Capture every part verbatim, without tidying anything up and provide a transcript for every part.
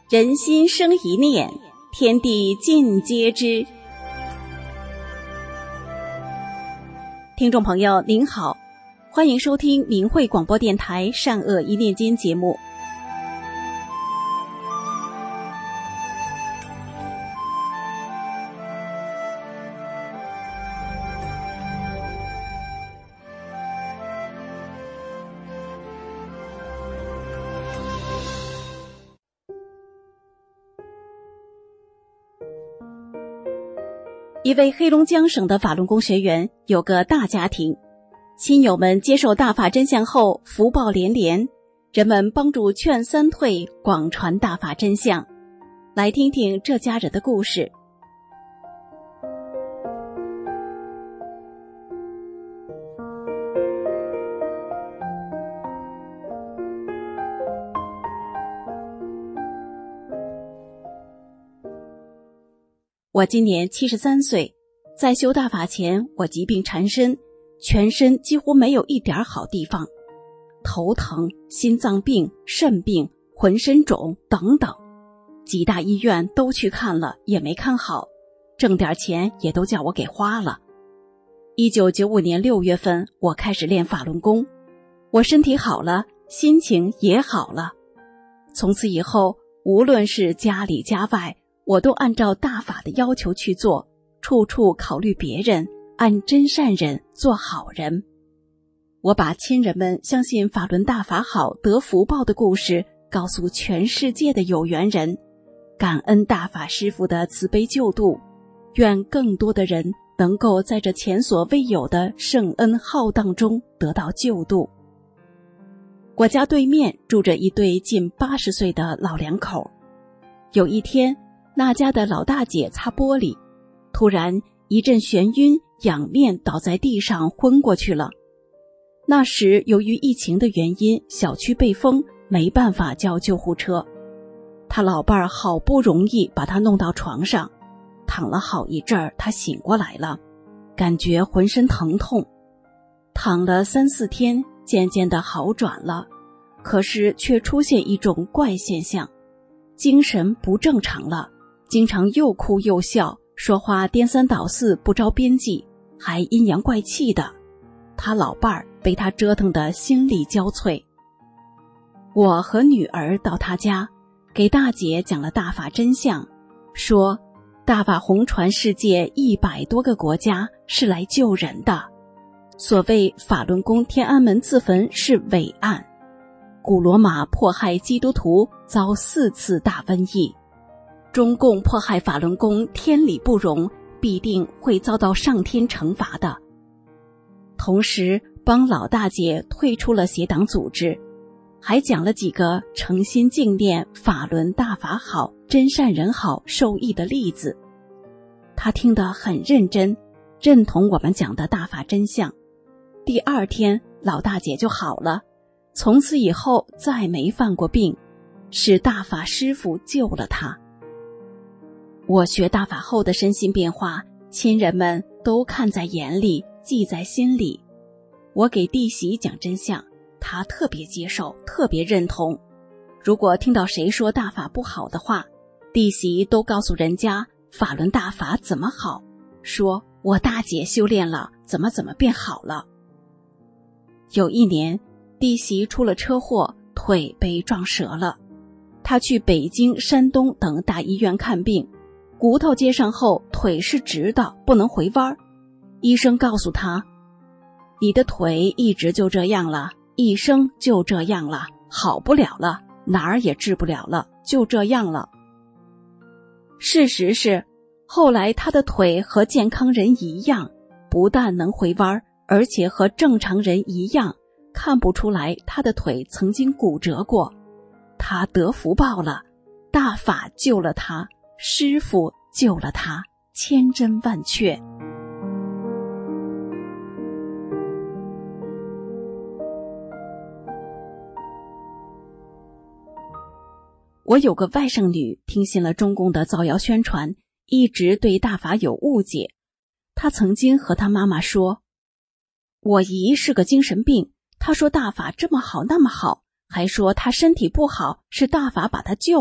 人心生一念，天地尽皆知。听众朋友您好，欢迎收听明慧广播电台善恶一念间节目。一位黑龙江省的法轮功学员有个大家庭，亲友们接受大法真相后福报连连，人们帮助劝三退，广传大法真相。来听听这家人的故事。我今年七十三岁，在修大法前，我疾病缠身，全身几乎没有一点好地方，头疼、心脏病、肾病、浑身肿等等，几大医院都去看了，也没看好，挣点钱也都叫我给花了。一九九五年六月份，我开始练法轮功，我身体好了，心情也好了。从此以后，无论是家里家外，我都按照大法的要求去做，处处考虑别人，按真善人做好人。我把亲人们相信法轮大法好得福报的故事告诉全世界的有缘人，感恩大法师父的慈悲救度，愿更多的人能够在这前所未有的圣恩浩荡中得到救度。我家对面住着一对近八十岁的老两口，有一天那家的老大姐擦玻璃，突然一阵眩晕，仰面倒在地上昏过去了。那时由于疫情的原因，小区被封，没办法叫救护车。他老伴儿好不容易把他弄到床上，躺了好一阵儿，他醒过来了，感觉浑身疼痛，躺了三四天，渐渐的好转了，可是却出现一种怪现象，精神不正常了，经常又哭又笑，说话颠三倒四，不着边际，还阴阳怪气的。他老伴儿被他折腾得心力交瘁。我和女儿到他家，给大姐讲了大法真相，说大法弘传世界一百多个国家，是来救人的。所谓法轮功天安门自焚是伪案，古罗马迫害基督徒遭四次大瘟疫，中共迫害法轮功天理不容，必定会遭到上天惩罚的。同时帮老大姐退出了邪党组织，还讲了几个诚心敬念法轮大法好，真善人好受益的例子。她听得很认真，认同我们讲的大法真相。第二天老大姐就好了，从此以后再没犯过病，是大法师父救了她。我学大法后的身心变化，亲人们都看在眼里，记在心里。我给弟媳讲真相，她特别接受，特别认同。如果听到谁说大法不好的话，弟媳都告诉人家法轮大法怎么好，说我大姐修炼了，怎么怎么变好了。有一年，弟媳出了车祸，腿被撞折了。她去北京、山东等大医院看病，骨头接上后，腿是直的，不能回弯。医生告诉他，你的腿一直就这样了，一生就这样了，好不了了，哪儿也治不了了，就这样了。事实是，后来他的腿和健康人一样，不但能回弯，而且和正常人一样，看不出来他的腿曾经骨折过。他得福报了，大法救了他，师父救了他，千真万确。我有个外甥女，听信了中共的造谣宣传，一直对大法有误解。她曾经和她妈妈说，我姨是个精神病，她说大法这么好那么好，还说她身体不好，是大法把她救了，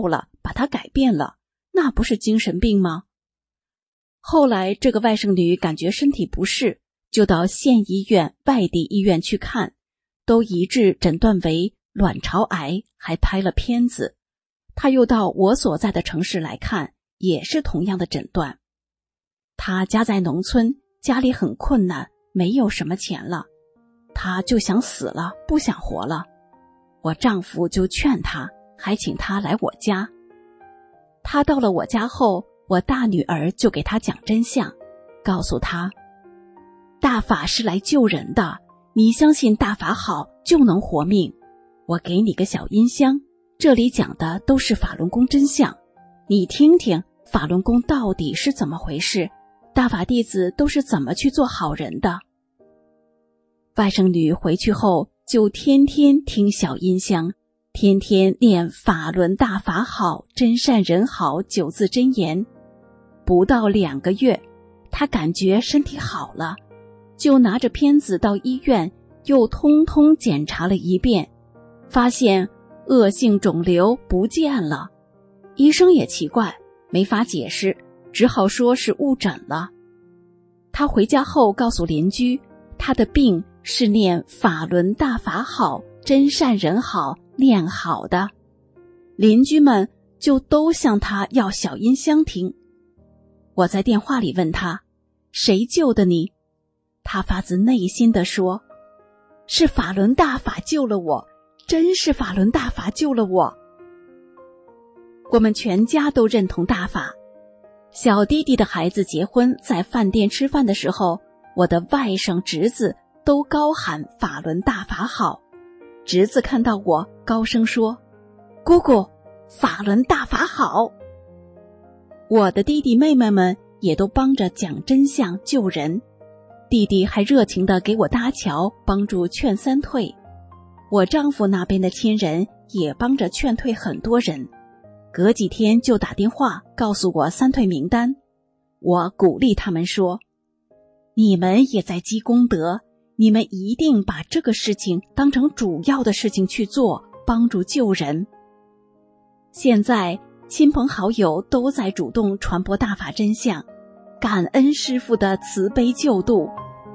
把他改变了，那不是精神病吗？后来这个外甥女感觉身体不适，就到县医院、外地医院去看，都一致诊断为卵巢癌，还拍了片子。她又到我所在的城市来看，也是同样的诊断。她家在农村，家里很困难，没有什么钱了，她就想死了，不想活了。我丈夫就劝她，还请她来我家。她到了我家后，我大女儿就给她讲真相，告诉她，大法是来救人的，你相信大法好就能活命。我给你个小音箱，这里讲的都是法轮功真相，你听听法轮功到底是怎么回事，大法弟子都是怎么去做好人的。外甥女回去后就天天听小音箱，天天念法轮大法好，真善人好九字真言。不到两个月，她感觉身体好了，就拿着片子到医院又通通检查了一遍，发现恶性肿瘤不见了。医生也奇怪，没法解释，只好说是误诊了。她回家后告诉邻居，她的病是念法轮大法好，真善人好念好的。邻居们就都向她要小音箱听。我在电话里问她，谁救的你？她发自内心地说，是法轮大法救了我，真是法轮大法救了我。我们全家都认同大法。小弟弟的孩子结婚，在饭店吃饭的时候，我的外甥侄子都高喊法轮大法好。侄子看到我高声说，姑姑，法轮大法好。我的弟弟妹妹们也都帮着讲真相救人，弟弟还热情地给我搭桥，帮助劝三退。我丈夫那边的亲人也帮着劝退很多人，隔几天就打电话告诉我三退名单。我鼓励他们说，你们也在积功德，你们一定把这个事情当成主要的事情去做，帮助救人。现在亲朋好友都在主动传播大法真相，感恩师父的慈悲救度。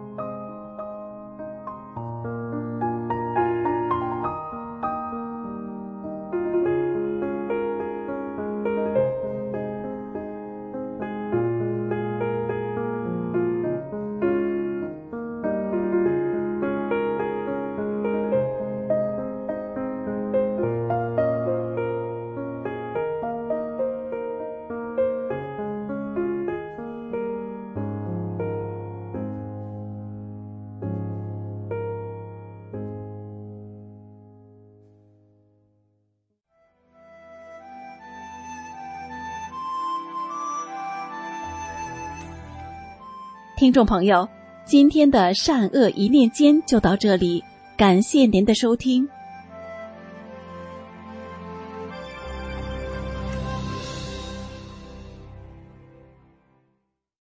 听众朋友，今天的善恶一念间就到这里，感谢您的收听。